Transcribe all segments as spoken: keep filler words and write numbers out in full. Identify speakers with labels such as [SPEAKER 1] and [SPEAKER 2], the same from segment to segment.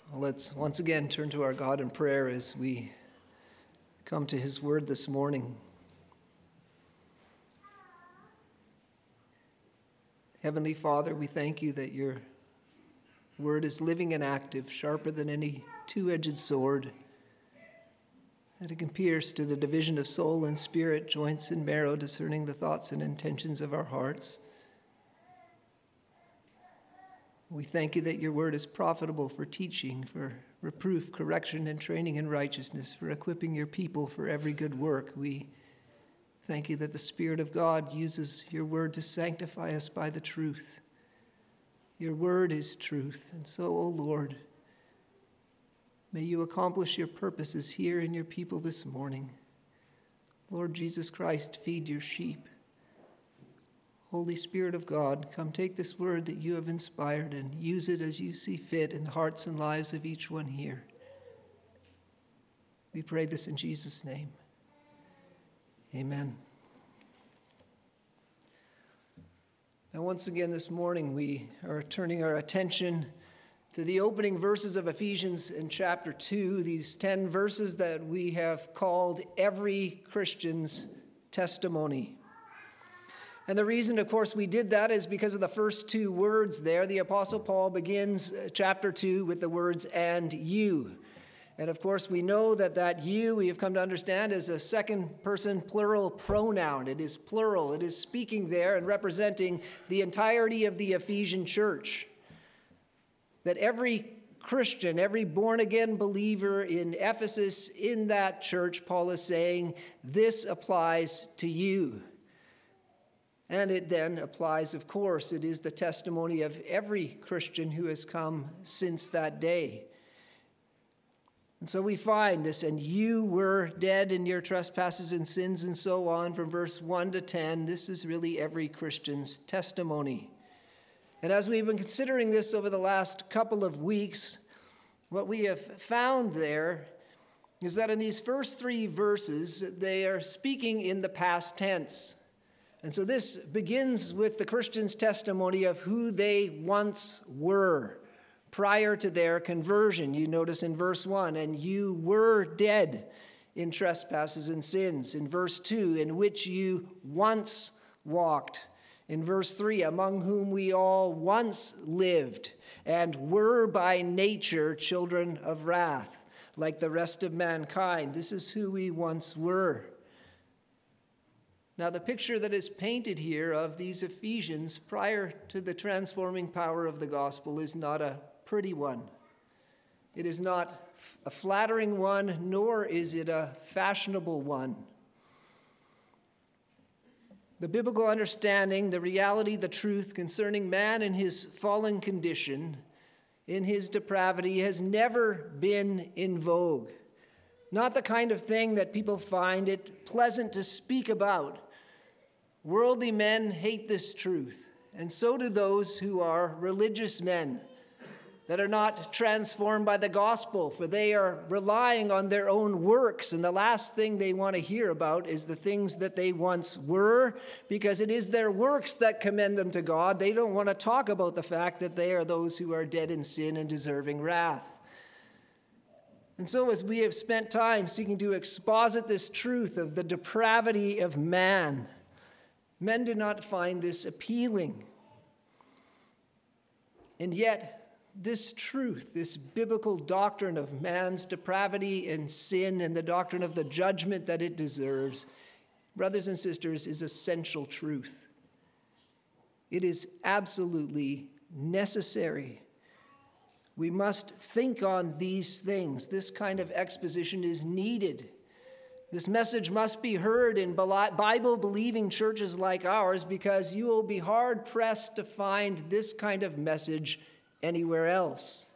[SPEAKER 1] Well, let's once again turn to our God in prayer as we come to his word this morning. Heavenly Father, we thank you that your word is living and active, sharper than any two-edged sword, that it can pierce to the division of soul and spirit, joints and marrow, discerning the thoughts and intentions of our hearts. We thank you that your word is profitable for teaching, for reproof, correction, and training in righteousness, for equipping your people for every good work. We thank you that the Spirit of God uses your word to sanctify us by the truth. Your word is truth. And so, O Lord, may you accomplish your purposes here in your people this morning. Lord Jesus Christ, feed your sheep. Holy Spirit of God, come take this word that you have inspired and use it as you see fit in the hearts and lives of each one here. We pray this in Jesus' name. Amen. Now, once again this morning, we are turning our attention to the opening verses of Ephesians in chapter two, these ten verses that we have called every Christian's testimony. And the reason, of course, we did that is because of the first two words there. The Apostle Paul begins chapter two with the words, "and you." And, of course, we know that that you, we have come to understand, is a second-person plural pronoun. It is plural. It is speaking there and representing the entirety of the Ephesian church. That every Christian, every born-again believer in Ephesus, in that church, Paul is saying, this applies to you. And it then applies, of course, it is the testimony of every Christian who has come since that day. And so we find this, and you were dead in your trespasses and sins and so on, from verse one to ten. This is really every Christian's testimony. And as we've been considering this over the last couple of weeks, what we have found there is that in these first three verses, they are speaking in the past tense. And so this begins with the Christian's testimony of who they once were prior to their conversion. You notice in verse one, and you were dead in trespasses and sins. In verse two, in which you once walked. In verse three, among whom we all once lived and were by nature children of wrath, like the rest of mankind. This is who we once were. Now, the picture that is painted here of these Ephesians prior to the transforming power of the gospel is not a pretty one. It is not a flattering one, nor is it a fashionable one. The biblical understanding, the reality, the truth concerning man and his fallen condition, in his depravity, has never been in vogue. Not the kind of thing that people find it pleasant to speak about. Worldly men hate this truth, and so do those who are religious men that are not transformed by the gospel, for they are relying on their own works, and the last thing they want to hear about is the things that they once were, because it is their works that commend them to God. They don't want to talk about the fact that they are those who are dead in sin and deserving wrath. And so as we have spent time seeking to exposit this truth of the depravity of man, men do not find this appealing. And yet, this truth, this biblical doctrine of man's depravity and sin and the doctrine of the judgment that it deserves, brothers and sisters, is essential truth. It is absolutely necessary. We must think on these things. This kind of exposition is needed. This message must be heard in Bible-believing churches like ours, because you will be hard-pressed to find this kind of message anywhere else.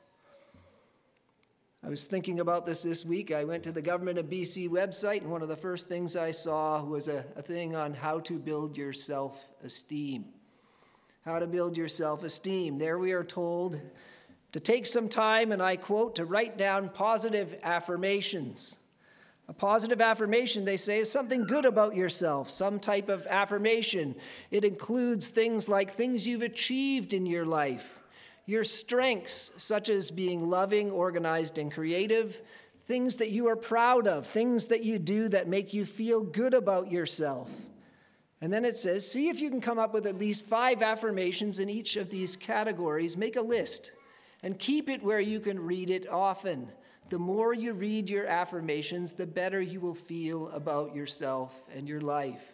[SPEAKER 1] I was thinking about this this week. I went to the Government of B C website, and one of the first things I saw was a, a thing on how to build your self-esteem. How to build your self-esteem. There we are told to take some time, and I quote, to write down positive affirmations. A positive affirmation, they say, is something good about yourself, some type of affirmation. It includes things like things you've achieved in your life, your strengths, such as being loving, organized, and creative, things that you are proud of, things that you do that make you feel good about yourself. And then it says, see if you can come up with at least five affirmations in each of these categories. Make a list and keep it where you can read it often. The more you read your affirmations, the better you will feel about yourself and your life.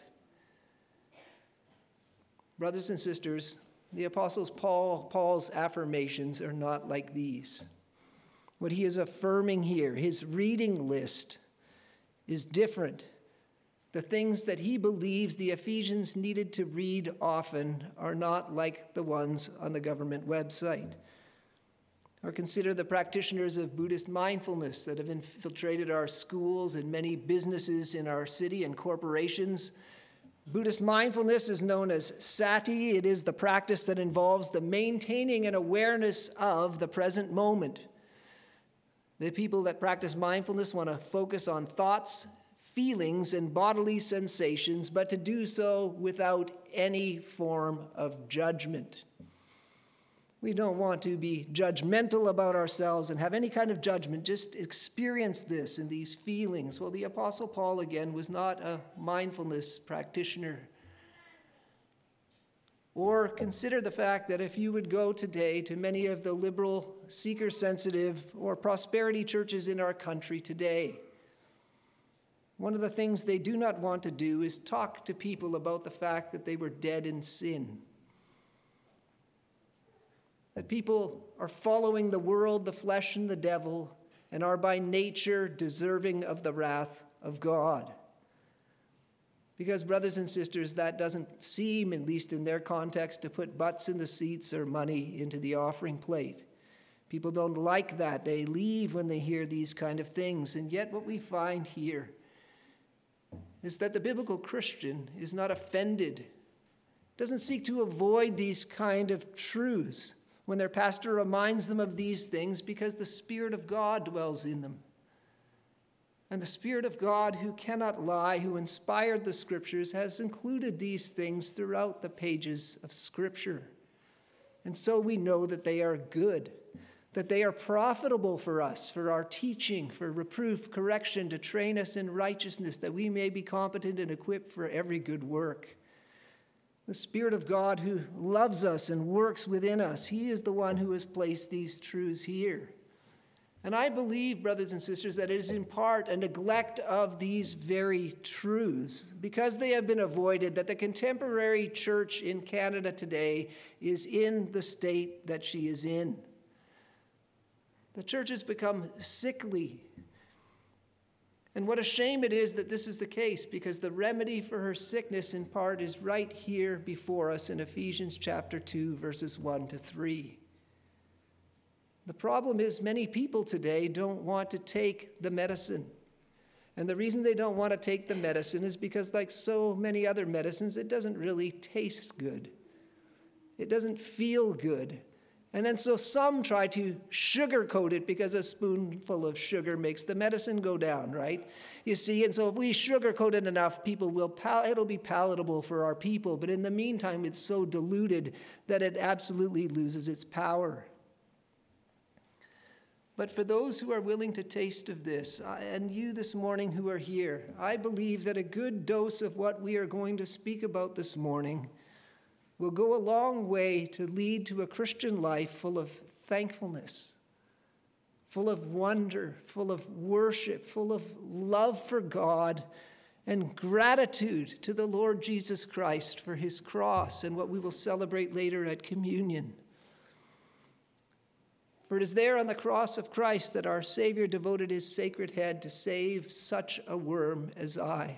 [SPEAKER 1] Brothers and sisters, the Apostle Paul, Paul's affirmations are not like these. What he is affirming here, his reading list, is different. The things that he believes the Ephesians needed to read often are not like the ones on the government website. Or consider the practitioners of Buddhist mindfulness that have infiltrated our schools and many businesses in our city and corporations. Buddhist mindfulness is known as sati. It is the practice that involves the maintaining an awareness of the present moment. The people that practice mindfulness want to focus on thoughts, feelings, and bodily sensations, but to do so without any form of judgment. We don't want to be judgmental about ourselves and have any kind of judgment. Just experience this and these feelings. Well, the Apostle Paul, again, was not a mindfulness practitioner. Or consider the fact that if you would go today to many of the liberal, seeker-sensitive, or prosperity churches in our country today, one of the things they do not want to do is talk to people about the fact that they were dead in sin. That people are following the world, the flesh, and the devil, and are by nature deserving of the wrath of God. Because, brothers and sisters, that doesn't seem, at least in their context, to put butts in the seats or money into the offering plate. People don't like that. They leave when they hear these kind of things. And yet what we find here is that the biblical Christian is not offended, doesn't seek to avoid these kind of truths when their pastor reminds them of these things, because the Spirit of God dwells in them. And the Spirit of God, who cannot lie, who inspired the Scriptures, has included these things throughout the pages of Scripture. And so we know that they are good, that they are profitable for us, for our teaching, for reproof, correction, to train us in righteousness, that we may be competent and equipped for every good work. The Spirit of God, who loves us and works within us, he is the one who has placed these truths here. And I believe, brothers and sisters, that it is in part a neglect of these very truths, because they have been avoided, that the contemporary church in Canada today is in the state that she is in. The church has become sickly. And what a shame it is that this is the case, because the remedy for her sickness in part is right here before us in Ephesians chapter two, verses one to three. The problem is many people today don't want to take the medicine. And the reason they don't want to take the medicine is because, like so many other medicines, it doesn't really taste good. It doesn't feel good. And then so some try to sugarcoat it, because a spoonful of sugar makes the medicine go down, right? You see, and so if we sugarcoat it enough, people will pal- it'll be palatable for our people. But in the meantime, it's so diluted that it absolutely loses its power. But for those who are willing to taste of this, and you this morning who are here, I believe that a good dose of what we are going to speak about this morning will go a long way to lead to a Christian life full of thankfulness, full of wonder, full of worship, full of love for God, and gratitude to the Lord Jesus Christ for his cross and what we will celebrate later at communion. For it is there on the cross of Christ that our Savior devoted his sacred head to save such a worm as I.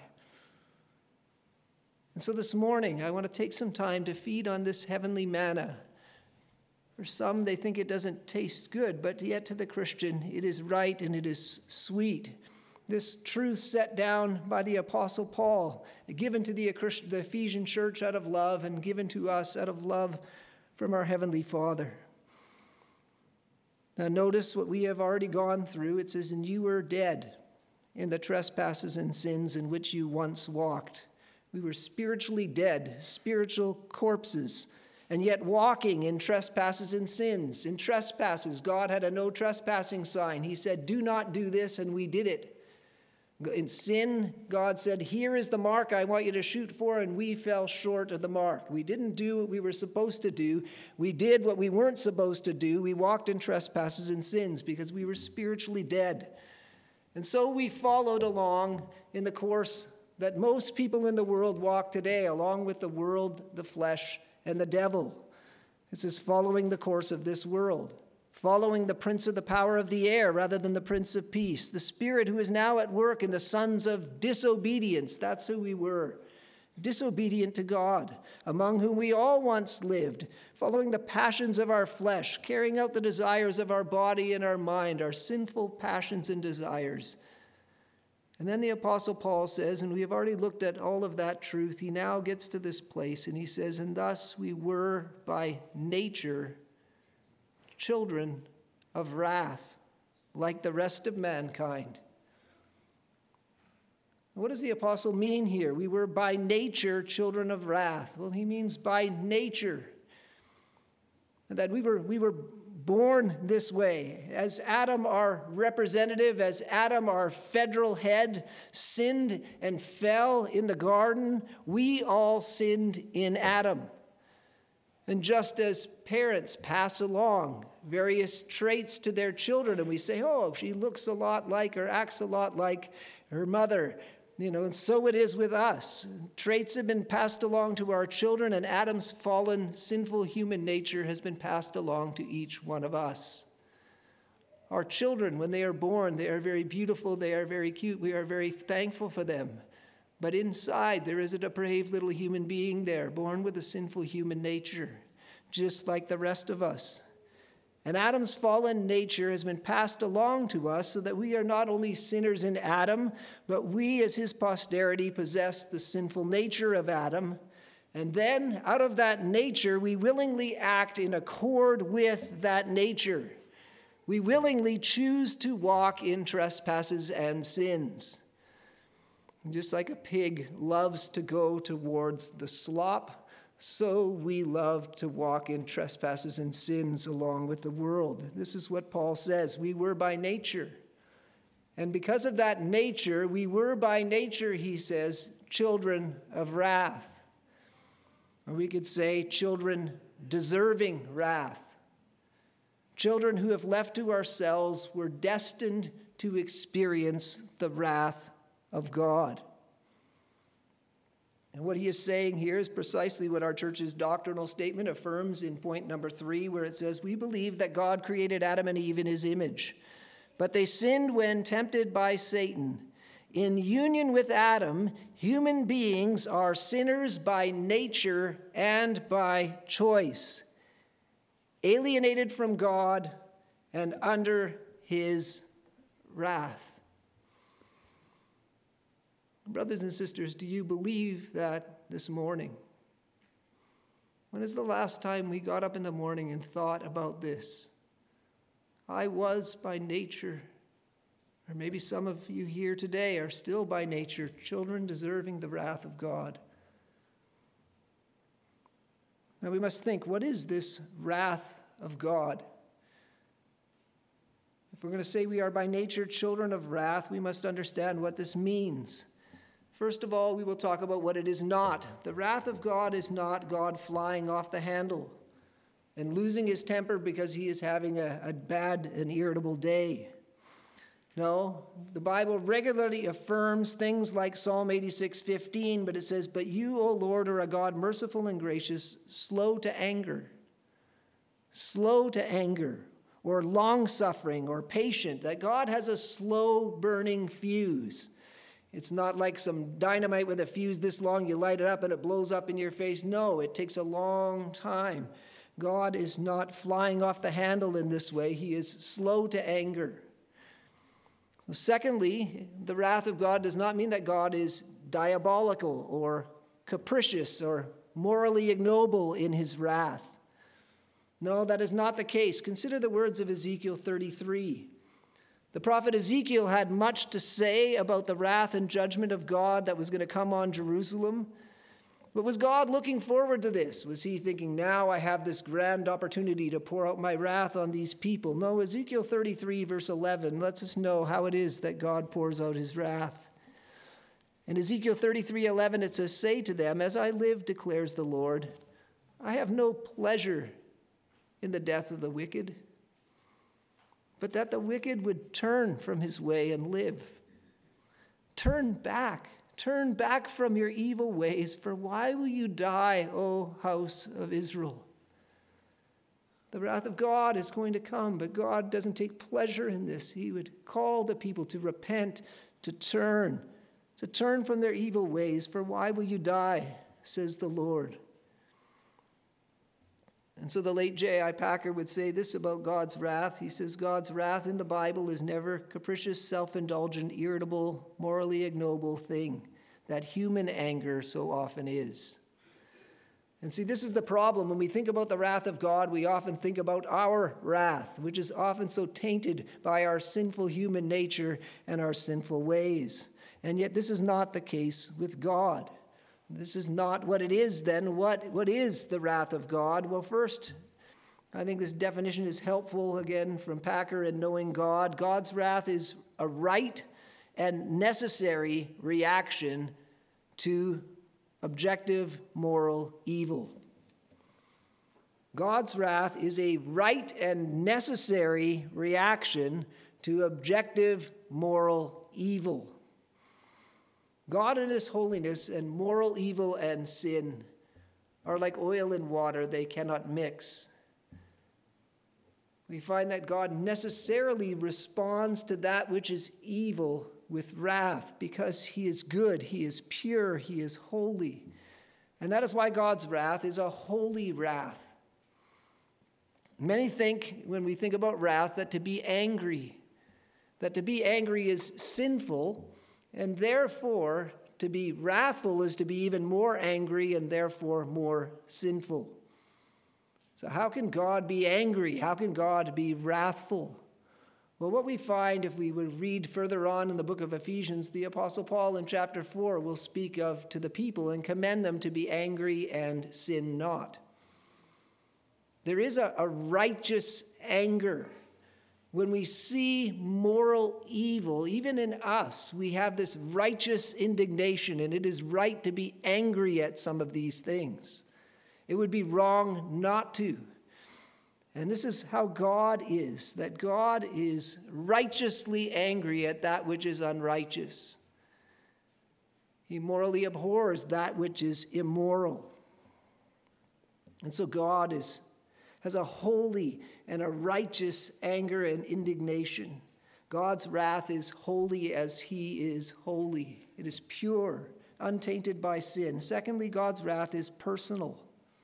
[SPEAKER 1] And so this morning, I want to take some time to feed on this heavenly manna. For some, they think it doesn't taste good, but yet to the Christian, it is right and it is sweet. This truth set down by the Apostle Paul, given to the Ephesian church out of love and given to us out of love from our Heavenly Father. Now notice what we have already gone through. It says, and you were dead in the trespasses and sins in which you once walked. We were spiritually dead, spiritual corpses. and yet walking in trespasses and sins. In trespasses, God had a no trespassing sign. He said, do not do this, and we did it. In sin, God said, here is the mark I want you to shoot for, and we fell short of the mark. We didn't do what we were supposed to do. We did what we weren't supposed to do. We walked in trespasses and sins because we were spiritually dead. And so we followed along in the course that most people in the world walk today, along with the world, the flesh, and the devil. This is following the course of this world. Following the prince of the power of the air rather than the prince of peace, the spirit who is now at work in the sons of disobedience. That's who we were, disobedient to God, among whom we all once lived, following the passions of our flesh, carrying out the desires of our body and our mind, our sinful passions and desires. And then the Apostle Paul says, and we have already looked at all of that truth, he now gets to this place and he says, and thus we were by nature children of wrath, like the rest of mankind. What does the apostle mean here? We were by nature children of wrath. Well, he means by nature. That we were, we were born this way. As Adam, our representative, as Adam, our federal head, sinned and fell in the garden, we all sinned in Adam. And just as parents pass along various traits to their children, and we say, oh, she looks a lot like or acts a lot like her mother, you know, and so it is with us. Traits have been passed along to our children, and Adam's fallen, sinful human nature has been passed along to each one of us. Our children, when they are born, they are very beautiful, they are very cute, we are very thankful for them. But inside, there is a depraved little human being there, born with a sinful human nature, just like the rest of us. And Adam's fallen nature has been passed along to us so that we are not only sinners in Adam, but we as his posterity possess the sinful nature of Adam. And then, out of that nature, we willingly act in accord with that nature. We willingly choose to walk in trespasses and sins. Just like a pig loves to go towards the slop, so we love to walk in trespasses and sins along with the world. This is what Paul says. We were by nature. And because of that nature, we were by nature, he says, children of wrath. Or we could say children deserving wrath. Children who, if left to ourselves, were destined to experience the wrath of God. And what he is saying here is precisely what our church's doctrinal statement affirms in point number three, where it says, we believe that God created Adam and Eve in his image, but they sinned when tempted by Satan. In union with Adam, human beings are sinners by nature and by choice, alienated from God and under his wrath. Brothers and sisters, do you believe that this morning? When is the last time we got up in the morning and thought about this? I was by nature, or maybe some of you here today are still by nature children deserving the wrath of God. Now we must think, what is this wrath of God? If we're going to say we are by nature children of wrath, we must understand what this means. First of all, we will talk about what it is not. The wrath of God is not God flying off the handle and losing his temper because he is having a, a bad and irritable day. No, the Bible regularly affirms things like Psalm eighty-six fifteen, but it says, but you, O Lord, are a God merciful and gracious, slow to anger, slow to anger, or long-suffering, or patient, that God has a slow-burning fuse. It's not like some dynamite with a fuse this long, you light it up and it blows up in your face. No, it takes a long time. God is not flying off the handle in this way. He is slow to anger. Secondly, the wrath of God does not mean that God is diabolical or capricious or morally ignoble in his wrath. No, that is not the case. Consider the words of Ezekiel thirty-three. The prophet Ezekiel had much to say about the wrath and judgment of God that was going to come on Jerusalem. But was God looking forward to this? Was he thinking, now I have this grand opportunity to pour out my wrath on these people? No, Ezekiel thirty-three, verse eleven, lets us know how it is that God pours out his wrath. In Ezekiel thirty-three, eleven, it says, say to them, as I live, declares the Lord, I have no pleasure in the death of the wicked, but that the wicked would turn from his way and live. Turn back. Turn back from your evil ways, for why will you die, O house of Israel? The wrath of God is going to come, but God doesn't take pleasure in this. He would call the people to repent, to turn, to turn from their evil ways, for why will you die, says the Lord. And so the late J I Packer would say this about God's wrath. He says, God's wrath in the Bible is never capricious, self-indulgent, irritable, morally ignoble thing that human anger so often is. And see, this is the problem. When we think about the wrath of God, we often think about our wrath, which is often so tainted by our sinful human nature and our sinful ways. And yet this is not the case with God. This is not what it is then. What, what is the wrath of God? Well, first, I think this definition is helpful, again, from Packer and knowing God. God's wrath is a right and necessary reaction to objective moral evil. God's wrath is a right and necessary reaction to objective moral evil. God in his holiness and moral evil and sin are like oil and water. They cannot mix. We find that God necessarily responds to that which is evil with wrath because he is good, he is pure, he is holy. And that is why God's wrath is a holy wrath. Many think, when we think about wrath, that to be angry, that to be angry is sinful, and therefore to be wrathful is to be even more angry and therefore more sinful. So how can God be angry? How can God be wrathful? Well, what we find if we would read further on in the book of Ephesians, the Apostle Paul in chapter four will speak of to the people and commend them to be angry and sin not. There is a, a righteous anger. When we see moral evil, even in us, we have this righteous indignation, and it is right to be angry at some of these things. It would be wrong not to. And this is how God is, that God is righteously angry at that which is unrighteous. He morally abhors that which is immoral. And so God is, has a holy and a righteous anger and indignation. God's wrath is holy as he is holy. It is pure, untainted by sin. Secondly, God's wrath is personal.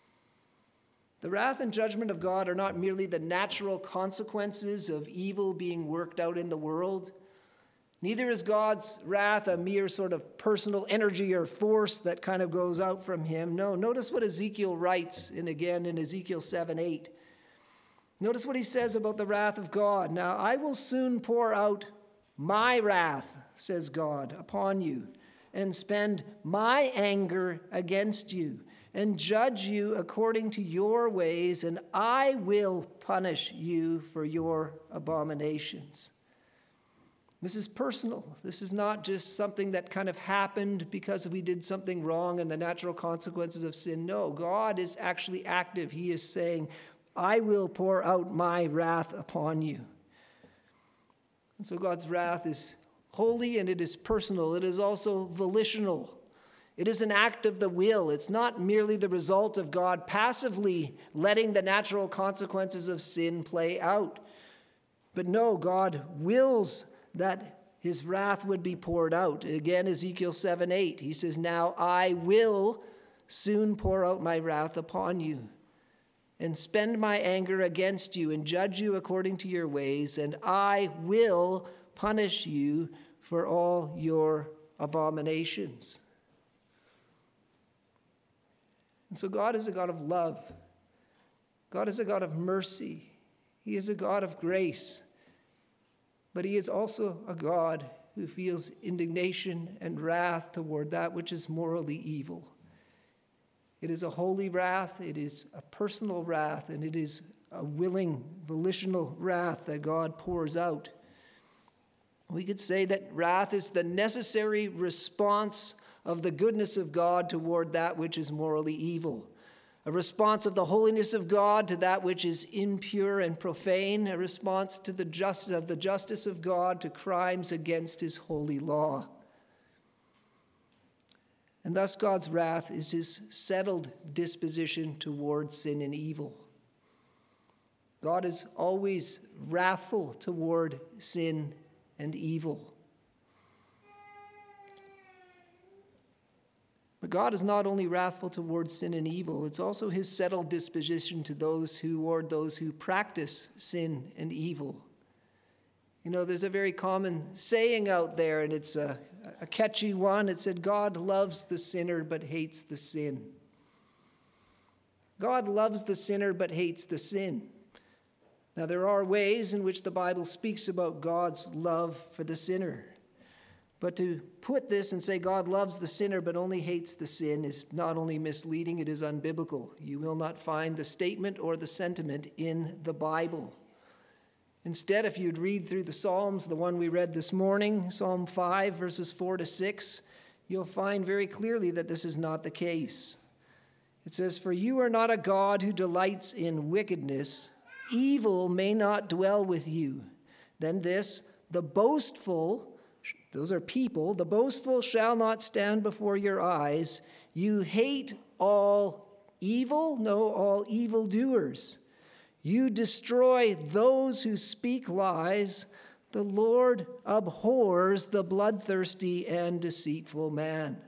[SPEAKER 1] The wrath and judgment of God are not merely the natural consequences of evil being worked out in the world. Neither is God's wrath a mere sort of personal energy or force that kind of goes out from him. No, notice what Ezekiel writes, and again in Ezekiel seven eight. Notice what he says about the wrath of God. Now, I will soon pour out my wrath, says God, upon you, and spend my anger against you, and judge you according to your ways, and I will punish you for your abominations. This is personal. This is not just something that kind of happened because we did something wrong and the natural consequences of sin. No, God is actually active. He is saying, I will pour out my wrath upon you. And so God's wrath is holy and it is personal. It is also volitional. It is an act of the will. It's not merely the result of God passively letting the natural consequences of sin play out. But no, God wills that his wrath would be poured out. Again, Ezekiel seven eight, he says, now I will soon pour out my wrath upon you, and spend my anger against you, and judge you according to your ways, and I will punish you for all your abominations. And so God is a God of love. God is a God of mercy. He is a God of grace. But he is also a God who feels indignation and wrath toward that which is morally evil. It is a holy wrath, it is a personal wrath, and it is a willing, volitional wrath that God pours out. We could say that wrath is the necessary response of the goodness of God toward that which is morally evil. A response of the holiness of God to that which is impure and profane. A response to the justice of the justice of God to crimes against his holy law. And thus God's wrath is his settled disposition toward sin and evil. God is always wrathful toward sin and evil. But God is not only wrathful towards sin and evil, it's also his settled disposition to those who, or those who practice sin and evil. You know, there's a very common saying out there, and it's a, a catchy one. It said, God loves the sinner but hates the sin. God loves the sinner but hates the sin. Now, there are ways in which the Bible speaks about God's love for the sinner. But to put this and say God loves the sinner but only hates the sin is not only misleading, it is unbiblical. You will not find the statement or the sentiment in the Bible. Instead, if you'd read through the Psalms, the one we read this morning, Psalm five, verses four to six, you'll find very clearly that this is not the case. It says, "For you are not a God who delights in wickedness. Evil may not dwell with you. Then this, the boastful," those are people, "the boastful shall not stand before your eyes. You hate all evil, no, all evildoers. You destroy those who speak lies. The Lord abhors the bloodthirsty and deceitful man."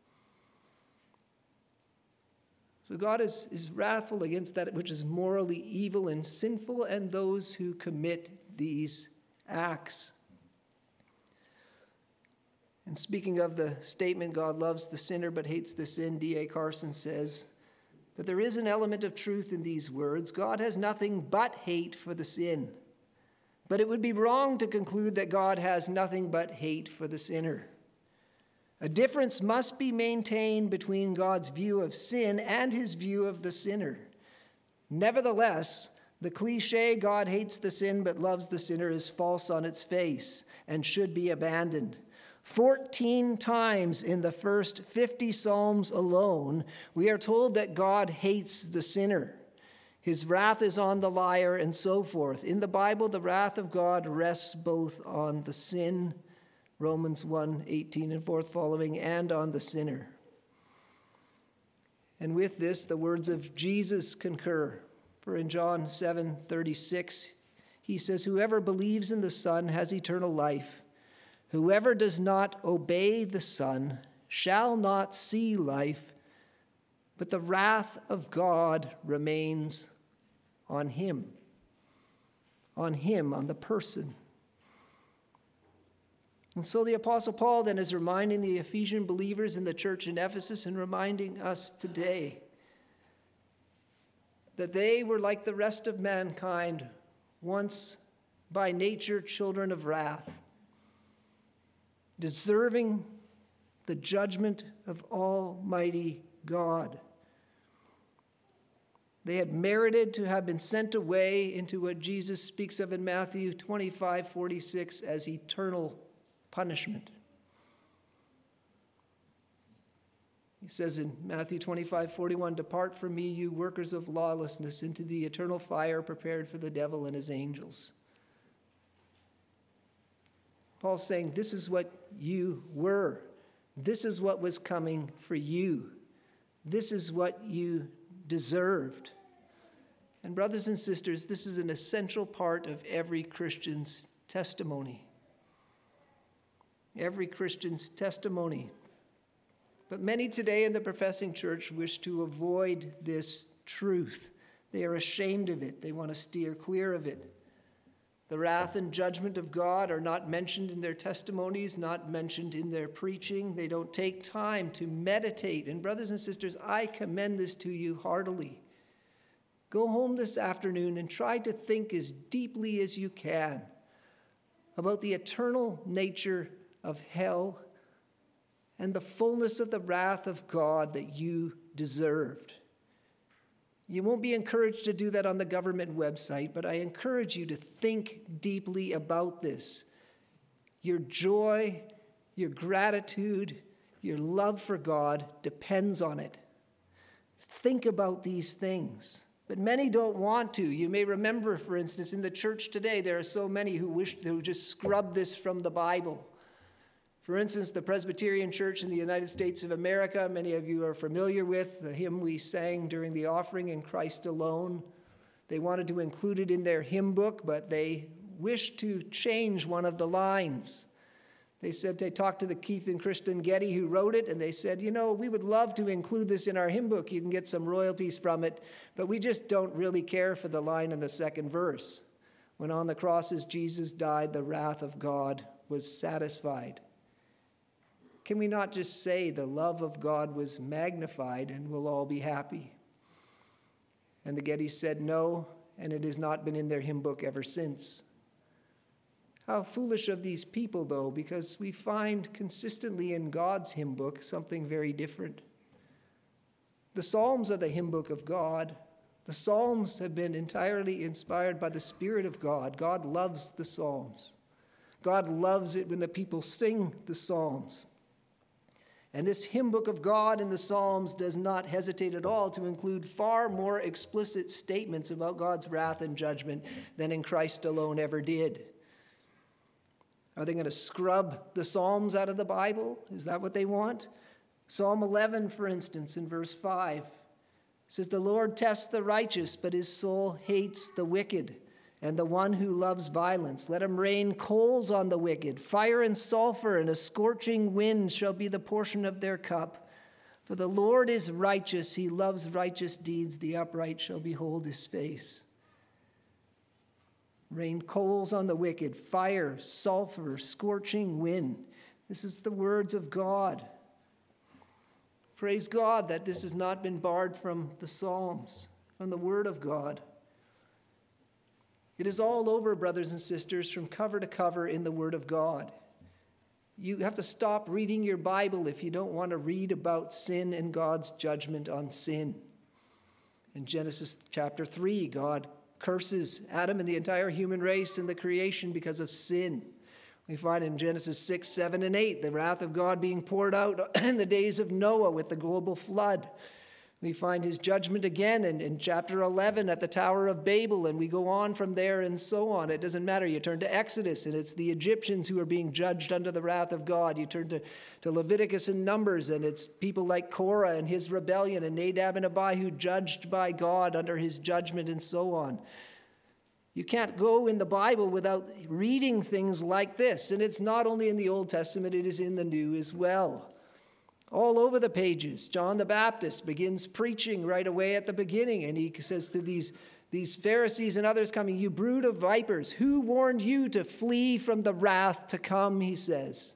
[SPEAKER 1] So God is, is wrathful against that which is morally evil and sinful and those who commit these acts. And speaking of the statement, God loves the sinner but hates the sin, D A Carson says that there is an element of truth in these words. God has nothing but hate for the sin. But it would be wrong to conclude that God has nothing but hate for the sinner. A difference must be maintained between God's view of sin and his view of the sinner. Nevertheless, the cliche, God hates the sin but loves the sinner, is false on its face and should be abandoned. Fourteen times in the first fifty Psalms alone, we are told that God hates the sinner. His wrath is on the liar and so forth. In the Bible, the wrath of God rests both on the sin, Romans one, eighteen and forth following, and on the sinner. And with this, the words of Jesus concur. For in John seven, thirty-six, he says, "Whoever believes in the Son has eternal life. Whoever does not obey the Son shall not see life, but the wrath of God remains on him." On him, on the person. And so the Apostle Paul then is reminding the Ephesian believers in the church in Ephesus and reminding us today that they were like the rest of mankind, once by nature children of wrath, deserving the judgment of Almighty God. They had merited to have been sent away into what Jesus speaks of in Matthew twenty-five, forty-six as eternal punishment. He says in Matthew twenty-five, forty-one, "Depart from me, you workers of lawlessness, into the eternal fire prepared for the devil and his angels." Paul's saying, this is what you were. This is what was coming for you. This is what you deserved. And brothers and sisters, this is an essential part of every Christian's testimony. Every Christian's testimony. But many today in the professing church wish to avoid this truth. They are ashamed of it. They want to steer clear of it. The wrath and judgment of God are not mentioned in their testimonies, not mentioned in their preaching. They don't take time to meditate. And brothers and sisters, I commend this to you heartily. Go home this afternoon and try to think as deeply as you can about the eternal nature of hell and the fullness of the wrath of God that you deserved. You won't be encouraged to do that on the government website, but I encourage you to think deeply about this. Your joy, your gratitude, your love for God depends on it. Think about these things. But many don't want to. You may remember, for instance, in the church today, there are so many who wish to just scrub this from the Bible. For instance, the Presbyterian Church in the United States of America, many of you are familiar with the hymn we sang during the offering, In Christ Alone. They wanted to include it in their hymn book, but they wished to change one of the lines. They said they talked to the Keith and Kristen Getty who wrote it, and they said, you know, we would love to include this in our hymn book. You can get some royalties from it, but we just don't really care for the line in the second verse. When on the crosses Jesus died, the wrath of God was satisfied. Can we not just say the love of God was magnified and we'll all be happy? And the Gettys said no, and it has not been in their hymn book ever since. How foolish of these people, though, because we find consistently in God's hymn book something very different. The Psalms are the hymn book of God. The Psalms have been entirely inspired by the Spirit of God. God loves the Psalms. God loves it when the people sing the Psalms. And this hymn book of God in the Psalms does not hesitate at all to include far more explicit statements about God's wrath and judgment than In Christ Alone ever did. Are they going to scrub the Psalms out of the Bible? Is that what they want? Psalm eleven, for instance, in verse five, says, the Lord tests the righteous, but his soul hates the wicked and the one who loves violence. Let him rain coals on the wicked. Fire and sulfur and a scorching wind shall be the portion of their cup. For the Lord is righteous. He loves righteous deeds. The upright shall behold his face. Rain coals on the wicked. Fire, sulfur, scorching wind. This is the words of God. Praise God that this has not been barred from the Psalms, from the Word of God. It is all over, brothers and sisters, from cover to cover in the Word of God. You have to stop reading your Bible if you don't want to read about sin and God's judgment on sin. In Genesis chapter three, God curses Adam and the entire human race and the creation because of sin. We find in Genesis six, seven, and eight, the wrath of God being poured out in the days of Noah with the global flood. We find his judgment again in, in chapter eleven at the Tower of Babel, and we go on from there and so on. It doesn't matter. You turn to Exodus, and it's the Egyptians who are being judged under the wrath of God. You turn to, to Leviticus and Numbers, and it's people like Korah and his rebellion, and Nadab and Abihu judged by God under his judgment, and so on. You can't go in the Bible without reading things like this, and it's not only in the Old Testament, it is in the New as well. All over the pages, John the Baptist begins preaching right away at the beginning, and he says to these, these Pharisees and others coming, you brood of vipers, who warned you to flee from the wrath to come, he says.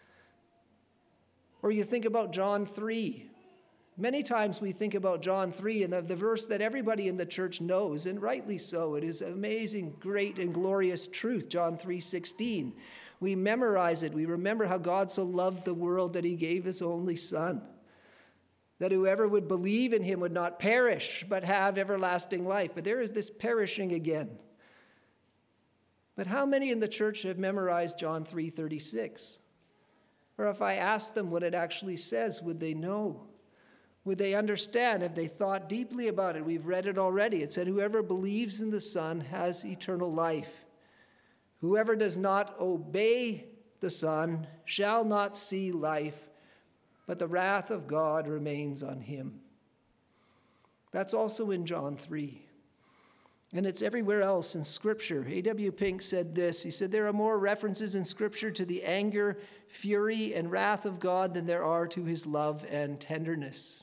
[SPEAKER 1] Or you think about John three. Many times we think about John three and the, the verse that everybody in the church knows, and rightly so. It is amazing, great, and glorious truth, John three sixteen. We memorize it. We remember how God so loved the world that he gave his only Son, that whoever would believe in him would not perish, but have everlasting life. But there is this perishing again. But how many in the church have memorized John three thirty-six? Or if I asked them what it actually says, would they know? Would they understand if they thought deeply about it? We've read it already. It said, whoever believes in the Son has eternal life. Whoever does not obey the Son shall not see life, but the wrath of God remains on him. That's also in John three. And it's everywhere else in Scripture. A W Pink said this. He said, there are more references in Scripture to the anger, fury, and wrath of God than there are to his love and tenderness.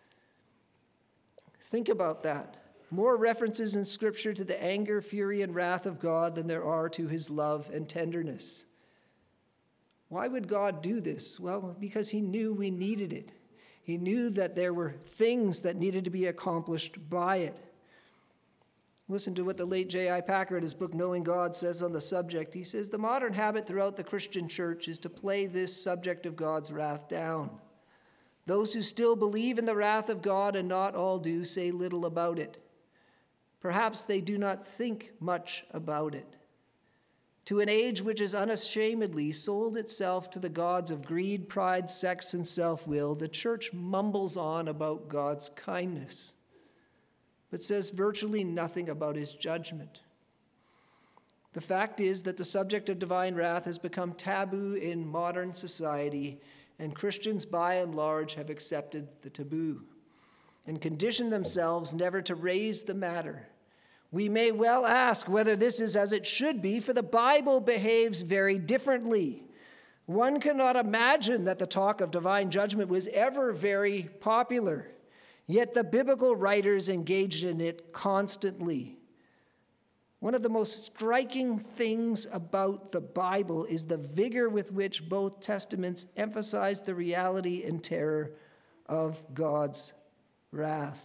[SPEAKER 1] Think about that. More references in Scripture to the anger, fury, and wrath of God than there are to his love and tenderness. Why would God do this? Well, because he knew we needed it. He knew that there were things that needed to be accomplished by it. Listen to what the late J I Packer in his book, Knowing God, says on the subject. He says, the modern habit throughout the Christian church is to play this subject of God's wrath down. Those who still believe in the wrath of God, and not all do, say little about it. Perhaps they do not think much about it. To an age which has unashamedly sold itself to the gods of greed, pride, sex, and self-will, the church mumbles on about God's kindness, but says virtually nothing about his judgment. The fact is that the subject of divine wrath has become taboo in modern society, and Christians by and large have accepted the taboo and conditioned themselves never to raise the matter. We may well ask whether this is as it should be, for the Bible behaves very differently. One cannot imagine that the talk of divine judgment was ever very popular, yet the biblical writers engaged in it constantly. One of the most striking things about the Bible is the vigor with which both testaments emphasize the reality and terror of God's wrath.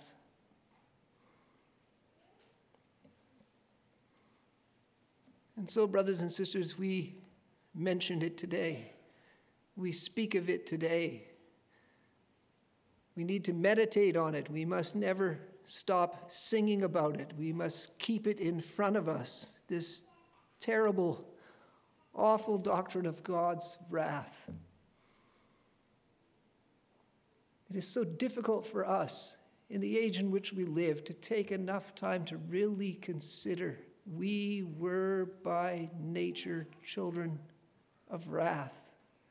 [SPEAKER 1] And so, brothers and sisters, we mentioned it today. We speak of it today. We need to meditate on it. We must never stop singing about it. We must keep it in front of us, this terrible, awful doctrine of God's wrath. It is so difficult for us in the age in which we live to take enough time to really consider we were by nature children of wrath.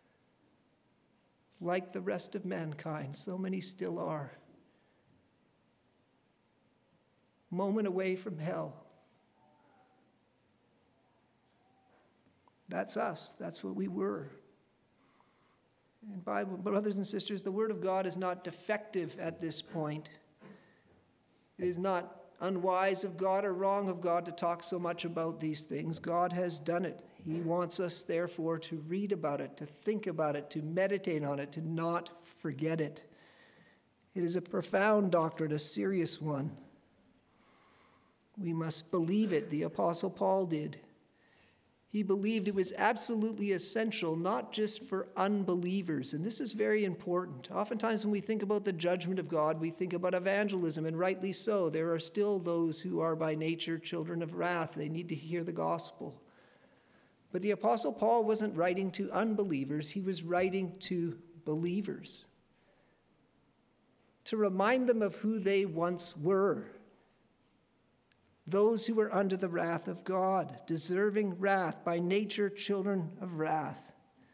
[SPEAKER 1] Like the rest of mankind, so many still are. Moment away from hell. That's us. That's what we were. And Bible, brothers and sisters, the Word of God is not defective at this point. It is not unwise of God or wrong of God to talk so much about these things. God has done it. He wants us, therefore, to read about it, to think about it, to meditate on it, to not forget it. It is a profound doctrine, a serious one. We must believe it. The Apostle Paul did. He believed it was absolutely essential, not just for unbelievers. And this is very important. Oftentimes when we think about the judgment of God, we think about evangelism, and rightly so. There are still those who are by nature children of wrath. They need to hear the gospel. But the Apostle Paul wasn't writing to unbelievers. He was writing to believers, to remind them of who they once were. Those who were under the wrath of God, deserving wrath, by nature children of wrath.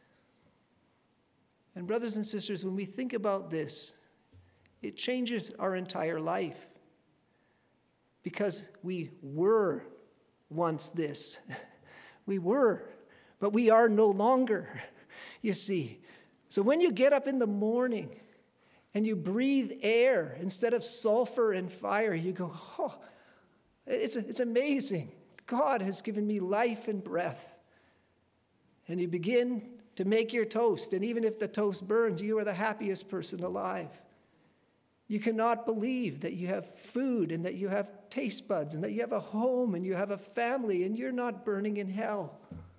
[SPEAKER 1] And brothers and sisters, when we think about this, it changes our entire life. Because we were once this. We were, but we are no longer, you see. So when you get up in the morning and you breathe air instead of sulfur and fire, you go, oh, It's, it's amazing. God has given me life and breath. And you begin to make your toast. And even if the toast burns, you are the happiest person alive. You cannot believe that you have food and that you have taste buds and that you have a home and you have a family and you're not burning in hell.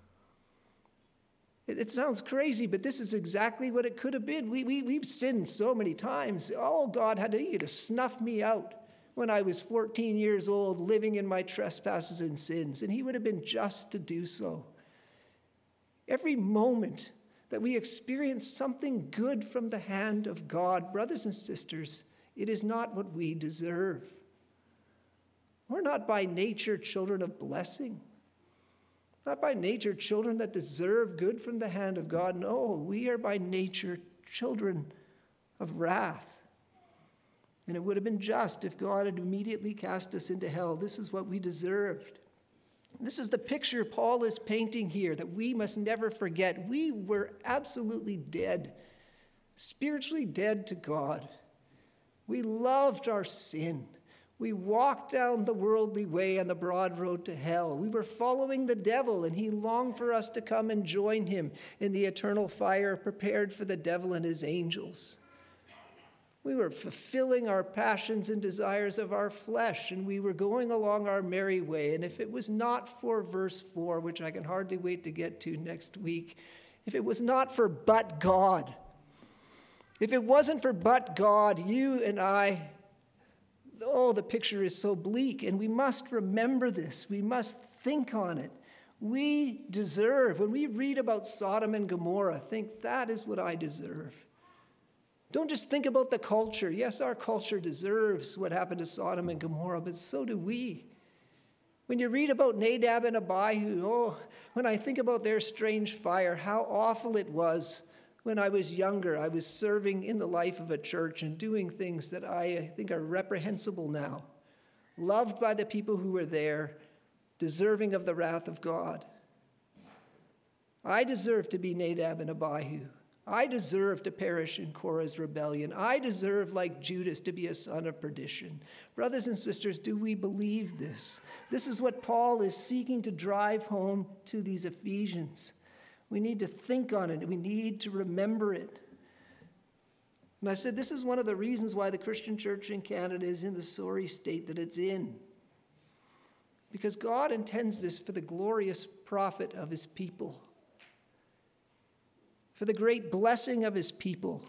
[SPEAKER 1] It, it sounds crazy, but this is exactly what it could have been. We, we, we've sinned so many times. All God had to do to snuff me out when I was fourteen years old, living in my trespasses and sins, and he would have been just to do so. Every moment that we experience something good from the hand of God, brothers and sisters, it is not what we deserve. We're not by nature children of blessing, not by nature children that deserve good from the hand of God. No, we are by nature children of wrath. And it would have been just if God had immediately cast us into hell. This is what we deserved. This is the picture Paul is painting here that we must never forget. We were absolutely dead, spiritually dead to God. We loved our sin. We walked down the worldly way on the broad road to hell. We were following the devil, and he longed for us to come and join him in the eternal fire prepared for the devil and his angels. We were fulfilling our passions and desires of our flesh, and we were going along our merry way. And if it was not for verse four, which I can hardly wait to get to next week, if it was not for but God, If it wasn't for but God, you and I, oh, the picture is so bleak, and we must remember this. We must think on it. We deserve, when we read about Sodom and Gomorrah, think that is what I deserve. Don't just think about the culture. Yes, our culture deserves what happened to Sodom and Gomorrah, but so do we. When you read about Nadab and Abihu, oh, when I think about their strange fire, how awful it was when I was younger. I was serving in the life of a church and doing things that I think are reprehensible now. Loved by the people who were there, deserving of the wrath of God. I deserve to be Nadab and Abihu. I deserve to perish in Korah's rebellion. I deserve, like Judas, to be a son of perdition. Brothers and sisters, do we believe this? This is what Paul is seeking to drive home to these Ephesians. We need to think on it. We need to remember it. And I said this is one of the reasons why the Christian church in Canada is in the sorry state that it's in. Because God intends this for the glorious profit of his people, for the great blessing of his people.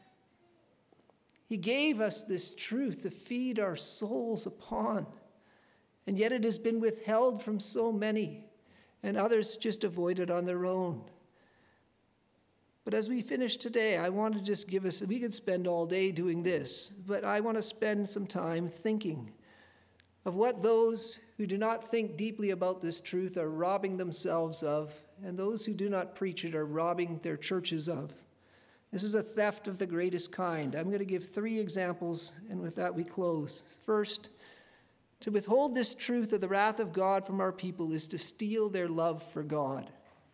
[SPEAKER 1] He gave us this truth to feed our souls upon, and yet it has been withheld from so many, and others just avoid it on their own. But as we finish today, I want to just give us, we could spend all day doing this, but I want to spend some time thinking of what those who do not think deeply about this truth are robbing themselves of, and those who do not preach it are robbing their churches of. This is a theft of the greatest kind. I'm going to give three examples, and with that we close. First, to withhold this truth of the wrath of God from our people is to steal their love for God.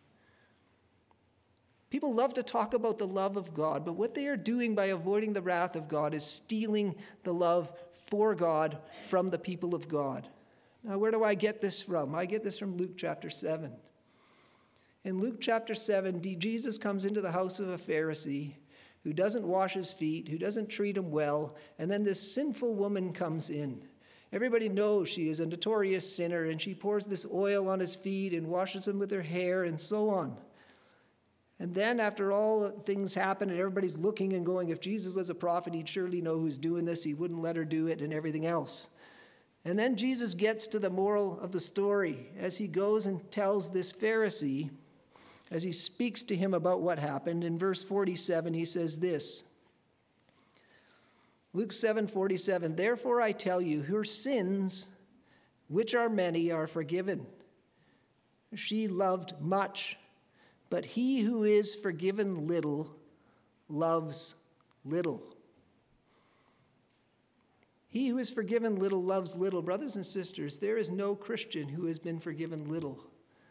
[SPEAKER 1] People love to talk about the love of God, but what they are doing by avoiding the wrath of God is stealing the love for God from the people of God. Now, where do I get this from? I get this from Luke chapter seven. In Luke chapter seven, Jesus comes into the house of a Pharisee who doesn't wash his feet, who doesn't treat him well, and then this sinful woman comes in. Everybody knows she is a notorious sinner, and she pours this oil on his feet and washes him with her hair and so on. And then after all things happen and everybody's looking and going, if Jesus was a prophet, he'd surely know who's doing this. He wouldn't let her do it and everything else. And then Jesus gets to the moral of the story as he goes and tells this Pharisee, as he speaks to him about what happened. In verse forty-seven, he says this. Luke seven forty-seven, therefore I tell you, her sins, which are many, are forgiven. She loved much. But he who is forgiven little loves little. He who is forgiven little loves little. Brothers and sisters, there is no Christian who has been forgiven little.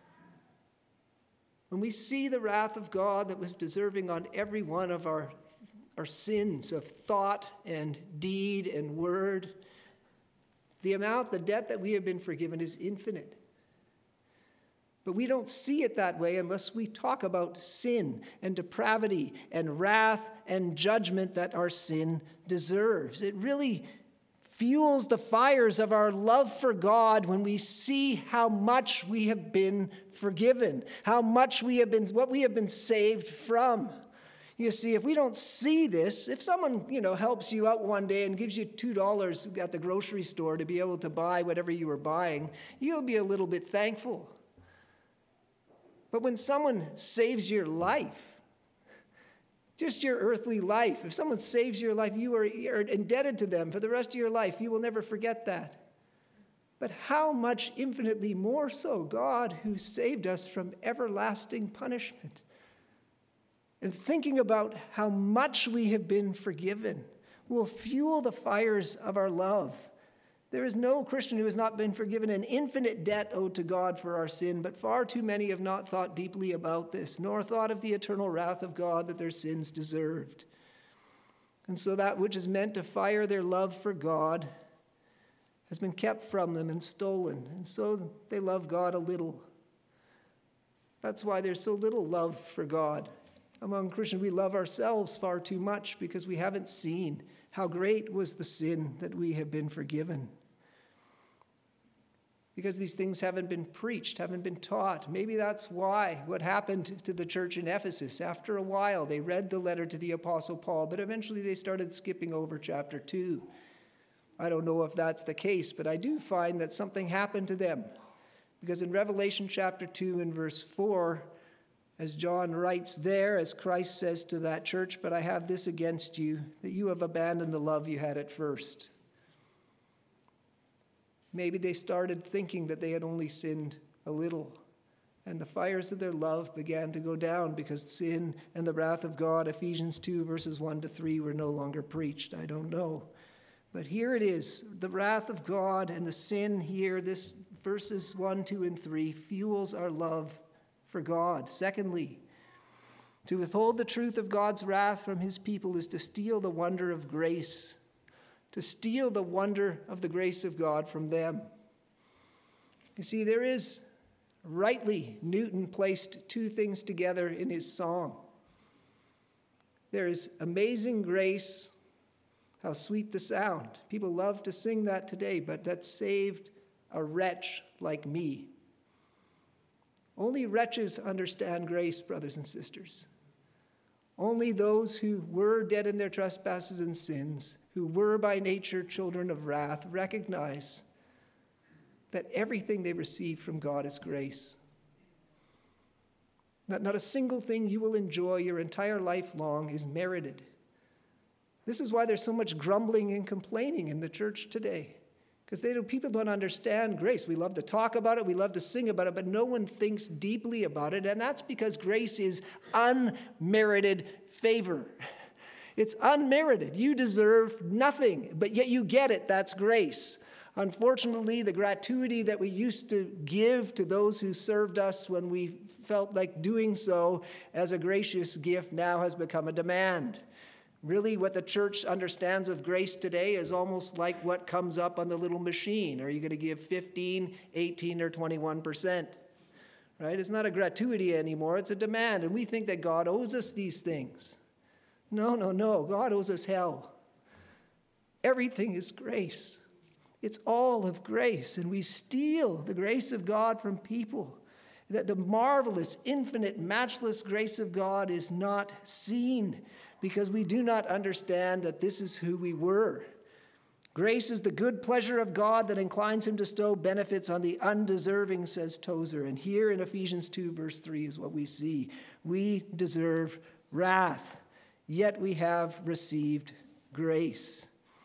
[SPEAKER 1] When we see the wrath of God that was deserving on every one of our, our sins of thought and deed and word, the amount, the debt that we have been forgiven is infinite. But we don't see it that way unless we talk about sin and depravity and wrath and judgment that our sin deserves. It really fuels the fires of our love for God when we see how much we have been forgiven, how much we have been, what we have been saved from. You see, if we don't see this, if someone, you know, helps you out one day and gives you two dollars at the grocery store to be able to buy whatever you were buying, you'll be a little bit thankful. But when someone saves your life, just your earthly life, if someone saves your life, you are, you are indebted to them for the rest of your life. You will never forget that. But how much infinitely more so God who saved us from everlasting punishment. And thinking about how much we have been forgiven will fuel the fires of our love. There is no Christian who has not been forgiven an infinite debt owed to God for our sin, but far too many have not thought deeply about this, nor thought of the eternal wrath of God that their sins deserved. And so that which is meant to fire their love for God has been kept from them and stolen, and so they love God a little. That's why there's so little love for God. Among Christians, we love ourselves far too much because we haven't seen how great was the sin that we have been forgiven. because these things haven't been preached, haven't been taught. Maybe that's why what happened to the church in Ephesus. After a while, they read the letter to the Apostle Paul, but eventually they started skipping over chapter two. I don't know if that's the case, but I do find that something happened to them. Because in Revelation chapter two and verse four, as John writes there, as Christ says to that church, "But I have this against you, that you have abandoned the love you had at first." Maybe they started thinking that they had only sinned a little, and the fires of their love began to go down because sin and the wrath of God, Ephesians two, verses one to three, were no longer preached. I don't know. But here it is, the wrath of God and the sin here, this verses one, two, and three, fuels our love for God. Secondly, to withhold the truth of God's wrath from his people is to steal the wonder of grace, to steal the wonder of the grace of God from them. You see, there is, rightly, Newton placed two things together in his song. There is amazing grace, how sweet the sound. People love to sing that today, but that saved a wretch like me. Only wretches understand grace, brothers and sisters. Only those who were dead in their trespasses and sins, who were by nature children of wrath, recognize that everything they receive from God is grace. Not, not a single thing you will enjoy your entire life long is merited. This is why there's so much grumbling and complaining in the church today. Because they don't, people don't understand grace. We love to talk about it, we love to sing about it, but no one thinks deeply about it, and that's because grace is unmerited favor. It's unmerited. You deserve nothing, but yet you get it. That's grace. Unfortunately, the gratuity that we used to give to those who served us when we felt like doing so as a gracious gift now has become a demand. Really, what the church understands of grace today is almost like what comes up on the little machine. Are you going to give fifteen, eighteen, or twenty-one percent? Right? It's not a gratuity anymore. It's a demand. And we think that God owes us these things. No, no, no. God owes us hell. Everything is grace. It's all of grace. And we steal the grace of God from people. That the marvelous, infinite, matchless grace of God is not seen, because we do not understand that this is who we were. Grace is the good pleasure of God that inclines him to bestow benefits on the undeserving, says Tozer. And here in Ephesians two, verse three is what we see. We deserve wrath, yet we have received grace.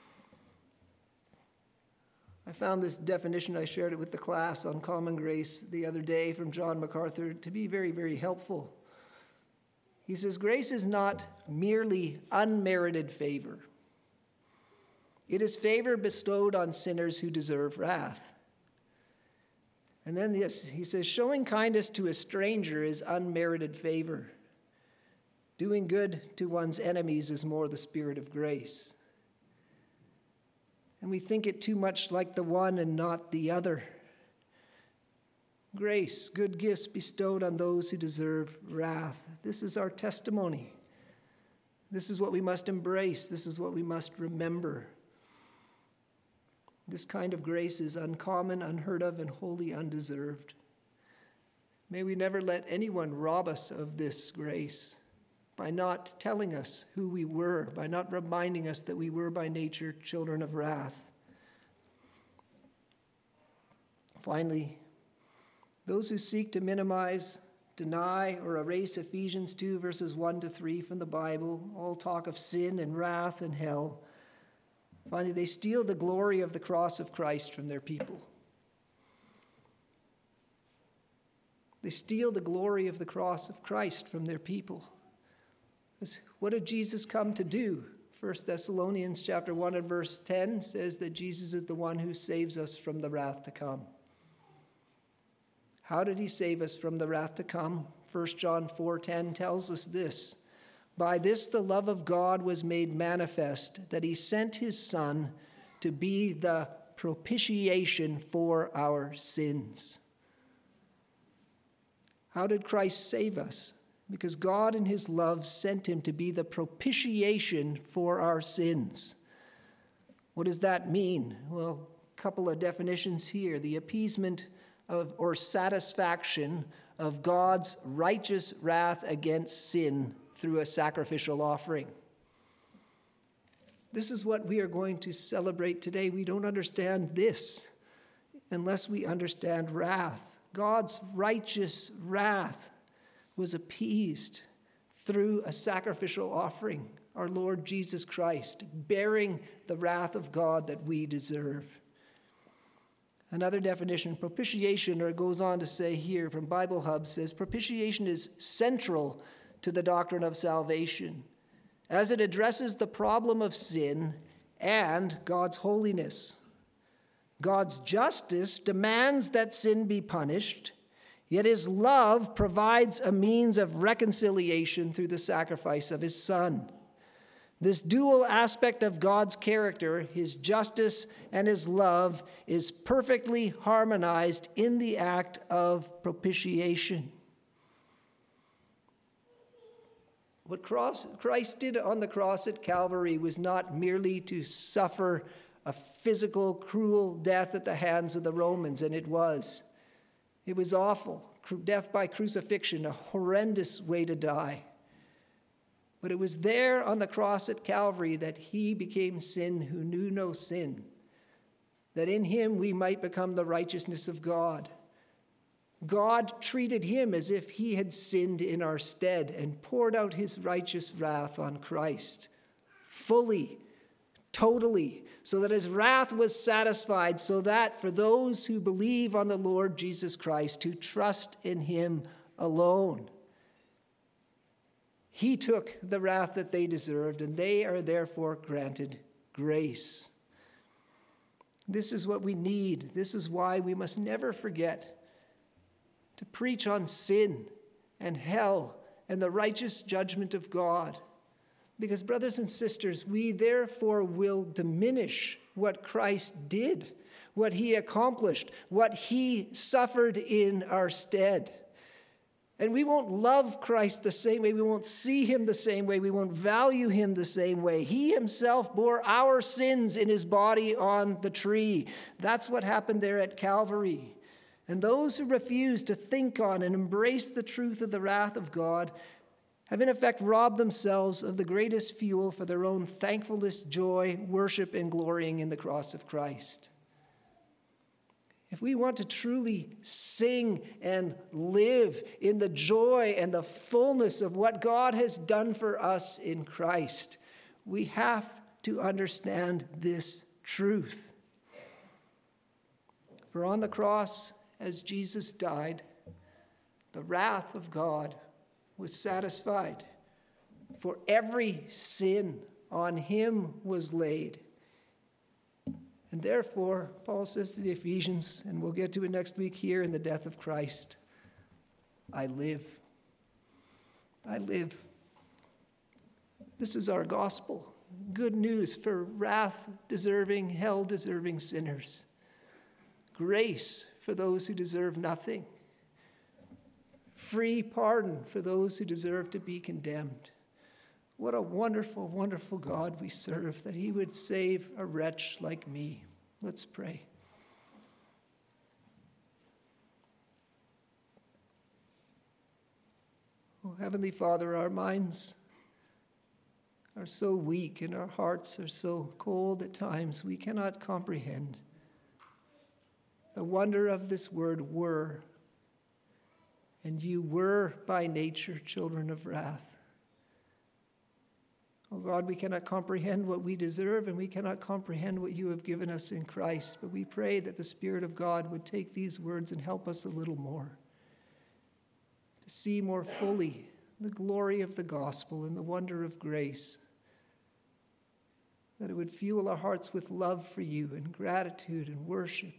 [SPEAKER 1] I found this definition, I shared it with the class on common grace the other day from John MacArthur, to be very, very helpful. He says, grace is not merely unmerited favor. It is favor bestowed on sinners who deserve wrath. And then this, he says, showing kindness to a stranger is unmerited favor. Doing good to one's enemies is more the spirit of grace. And we think it too much like the one and not the other. Grace, good gifts bestowed on those who deserve wrath. This is our testimony. This is what we must embrace. This is what we must remember. This kind of grace is uncommon, unheard of, and wholly undeserved. May we never let anyone rob us of this grace by not telling us who we were, by not reminding us that we were by nature children of wrath. Finally, those who seek to minimize, deny, or erase Ephesians two, verses one to three from the Bible, all talk of sin and wrath and hell, finally, they steal the glory of the cross of Christ from their people. They steal the glory of the cross of Christ from their people. What did Jesus come to do? First Thessalonians chapter one and verse ten says that Jesus is the one who saves us from the wrath to come. How did he save us from the wrath to come? First John four ten tells us this. By this the love of God was made manifest, that he sent his Son to be the propitiation for our sins. How did Christ save us? Because God in his love sent him to be the propitiation for our sins. What does that mean? Well, couple of definitions here. The appeasement of or satisfaction of God's righteous wrath against sin through a sacrificial offering. This is what we are going to celebrate today. We don't understand this unless we understand wrath. God's righteous wrath was appeased through a sacrificial offering, our Lord Jesus Christ, bearing the wrath of God that we deserve. Another definition, propitiation, or it goes on to say here from Bible Hub, says propitiation is central to the doctrine of salvation, as it addresses the problem of sin and God's holiness. God's justice demands that sin be punished, yet his love provides a means of reconciliation through the sacrifice of his Son. This dual aspect of God's character, his justice and his love, is perfectly harmonized in the act of propitiation. What Christ did on the cross at Calvary was not merely to suffer a physical, cruel death at the hands of the Romans, and it was. It was awful. Death by crucifixion, a horrendous way to die. But it was there on the cross at Calvary that he became sin who knew no sin, that in him we might become the righteousness of God. God treated him as if he had sinned in our stead and poured out his righteous wrath on Christ, fully, totally, so that his wrath was satisfied, so that for those who believe on the Lord Jesus Christ, who trust in him alone, he took the wrath that they deserved, and they are therefore granted grace. This is what we need. This is why we must never forget to preach on sin and hell and the righteous judgment of God. Because, brothers and sisters, we therefore will diminish what Christ did, what he accomplished, what he suffered in our stead. And we won't love Christ the same way. We won't see him the same way. We won't value him the same way. He himself bore our sins in his body on the tree. That's what happened there at Calvary. And those who refuse to think on and embrace the truth of the wrath of God have in effect robbed themselves of the greatest fuel for their own thankfulness, joy, worship, and glorying in the cross of Christ. If we want to truly sing and live in the joy and the fullness of what God has done for us in Christ, we have to understand this truth. For on the cross, as Jesus died, the wrath of God was satisfied. For every sin on him was laid. And therefore, Paul says to the Ephesians, and we'll get to it next week here, in the death of Christ, I live. I live. This is our gospel. Good news for wrath-deserving, hell-deserving sinners. Grace for those who deserve nothing. Free pardon for those who deserve to be condemned. What a wonderful, wonderful God we serve, that he would save a wretch like me. Let's pray. Oh, Heavenly Father, our minds are so weak and our hearts are so cold at times, we cannot comprehend the wonder of this word were. And you were by nature children of wrath. Oh God, we cannot comprehend what we deserve, and we cannot comprehend what you have given us in Christ. But we pray that the Spirit of God would take these words and help us a little more to see more fully the glory of the gospel and the wonder of grace. That it would fuel our hearts with love for you and gratitude and worship.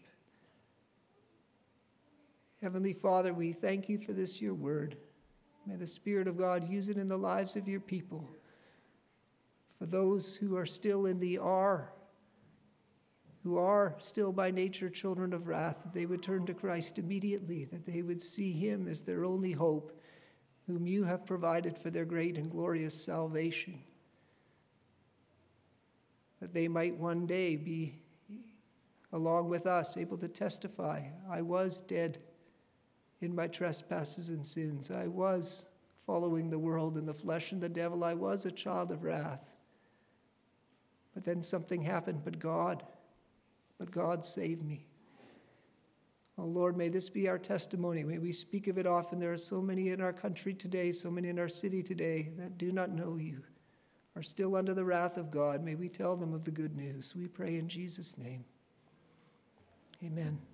[SPEAKER 1] Heavenly Father, we thank you for this, your word. May the Spirit of God use it in the lives of your people. For those who are still in the are, who are still by nature children of wrath, that they would turn to Christ immediately, that they would see him as their only hope, whom you have provided for their great and glorious salvation. That they might one day be along with us, able to testify, I was dead in my trespasses and sins. I was following the world and the flesh and the devil. I was a child of wrath. But then something happened, but God, but God saved me. Oh Lord, may this be our testimony. May we speak of it often. There are so many in our country today, so many in our city today that do not know you, are still under the wrath of God. May we tell them of the good news. We pray in Jesus' name. Amen.